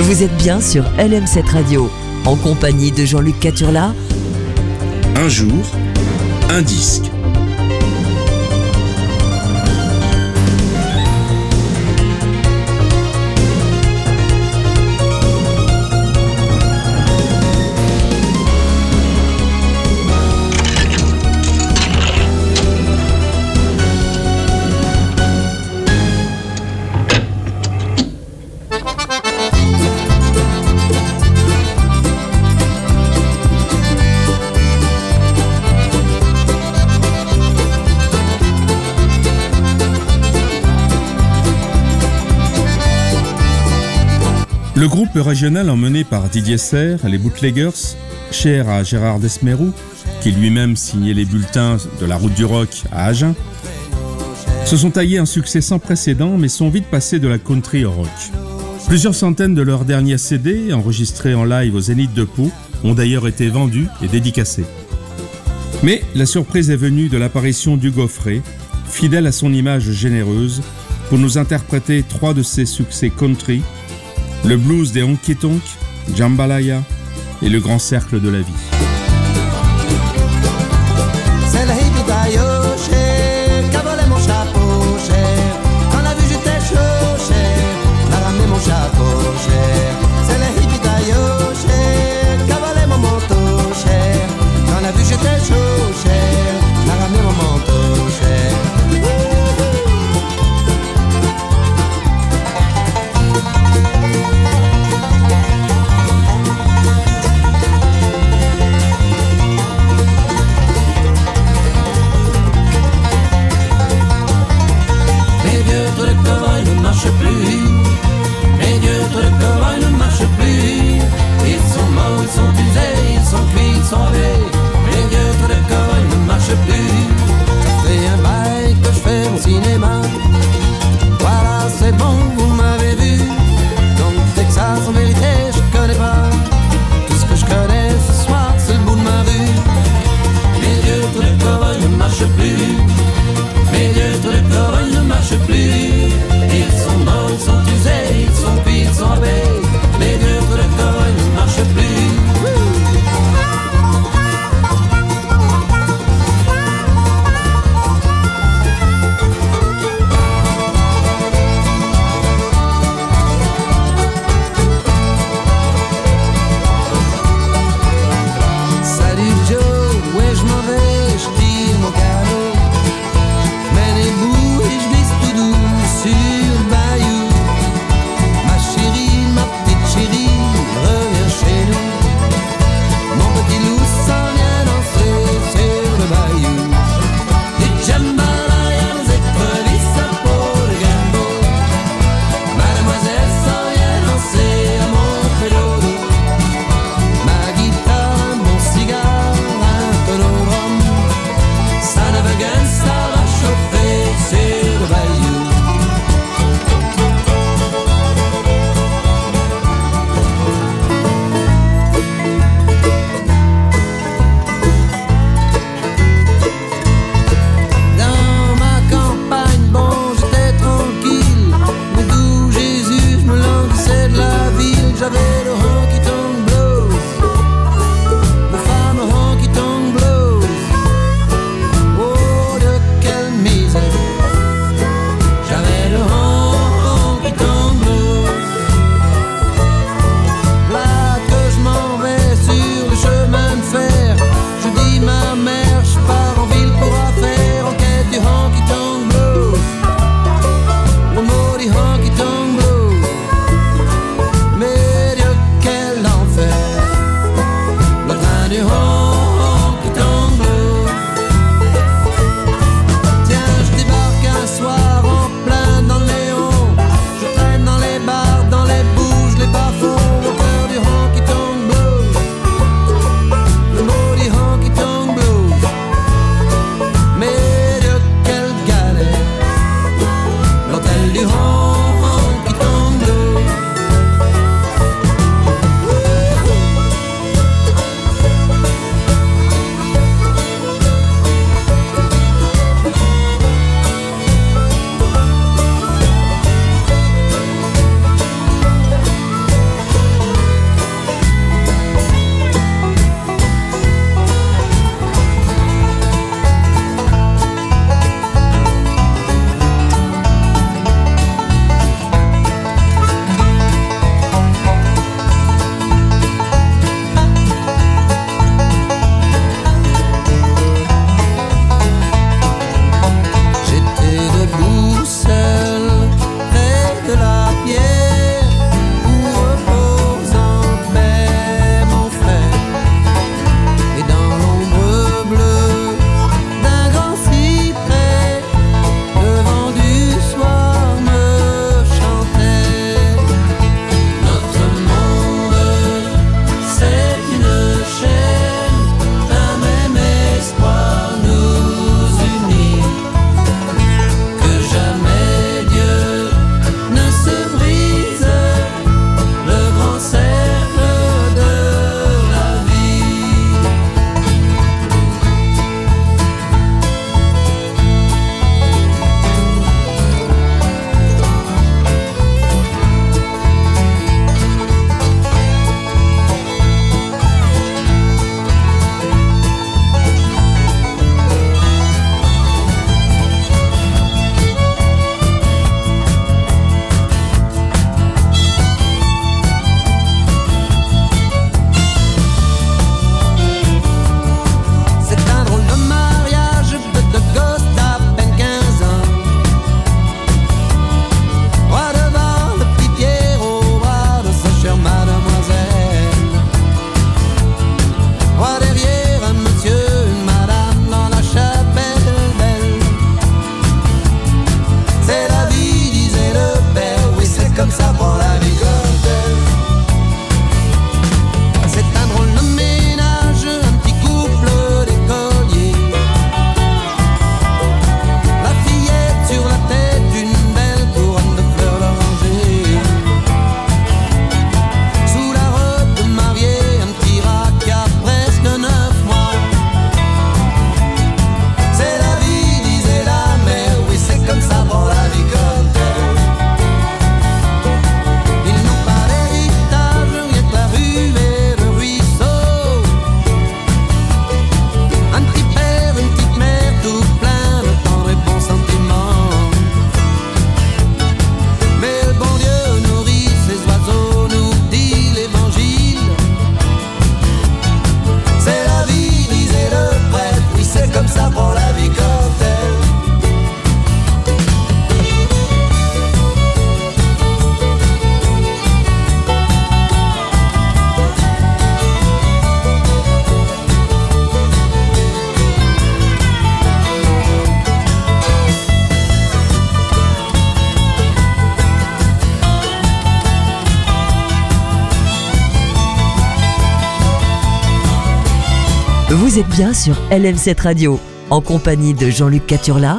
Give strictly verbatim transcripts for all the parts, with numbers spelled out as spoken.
Vous êtes bien sur L M sept Radio, en compagnie de Jean-Luc Caturla. Un jour, un disque. Le groupe régional emmené par Didier Serre, les Bootleggers, cher à Gérard Desmerou, qui lui-même signait les bulletins de la route du rock à Agen, se sont taillés un succès sans précédent mais sont vite passés de la country au rock. Plusieurs centaines de leurs derniers C D, enregistrés en live au Zénith de Pau, ont d'ailleurs été vendus et dédicacés. Mais la surprise est venue de l'apparition d'Hugo Frey, fidèle à son image généreuse, pour nous interpréter trois de ses succès country, le blues des Honky Tonk, Jambalaya et le grand cercle de la vie. C'est le hippie taillot cher, qu'a volé mon chapeau cher. Quand la vue j'étais chaud cher, m'a ramené mon chapeau cher. C'est le hippie taillot cher, qu'a volé mon manteau cher. Quand la vue j'étais chaud cher, m'a ramené mon manteau cher. Vous êtes bien sur L M sept Radio, en compagnie de Jean-Luc Caturla.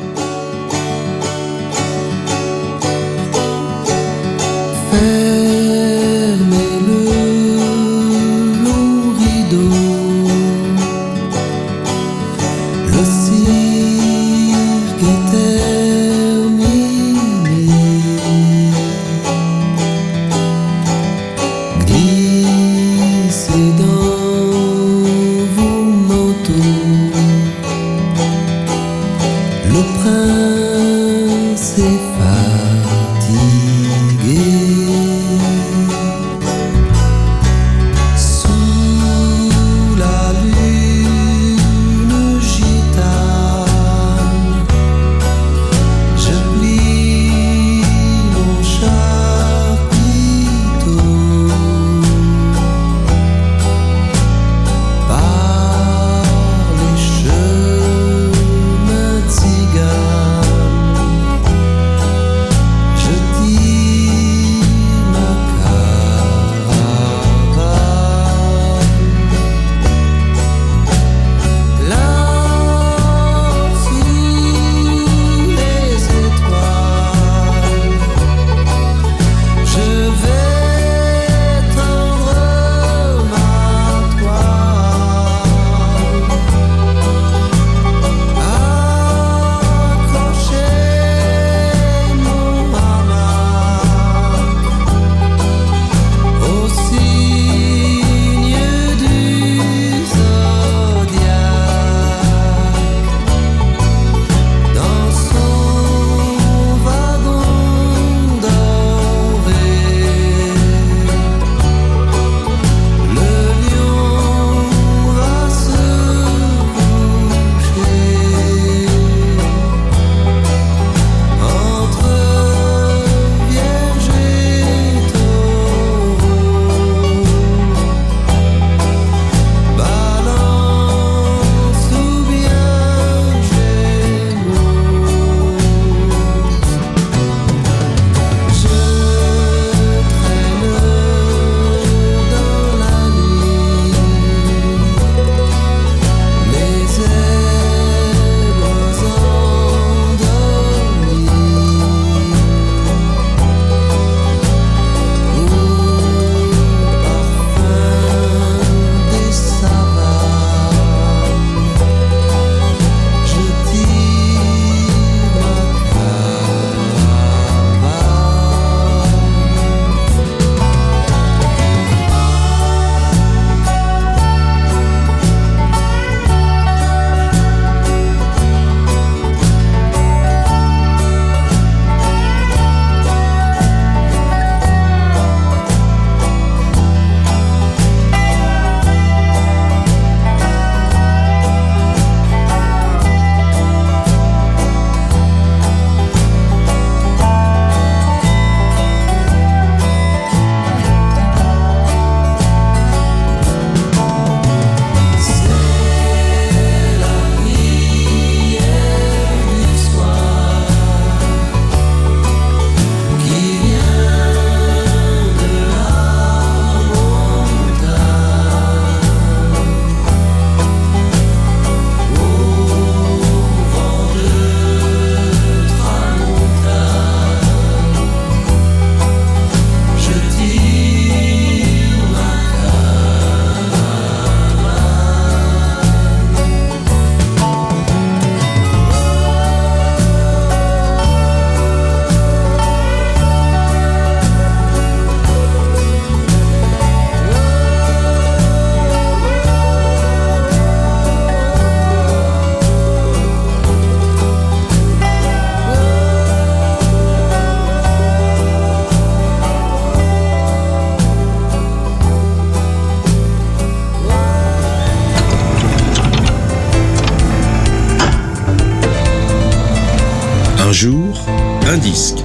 jour, un disque.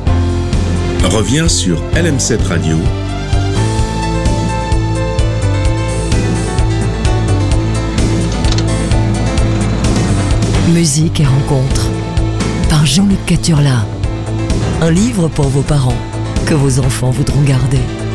Revient sur L M sept Radio. Musique et rencontres par Jean-Luc Caturla. Un livre pour vos parents que vos enfants voudront garder.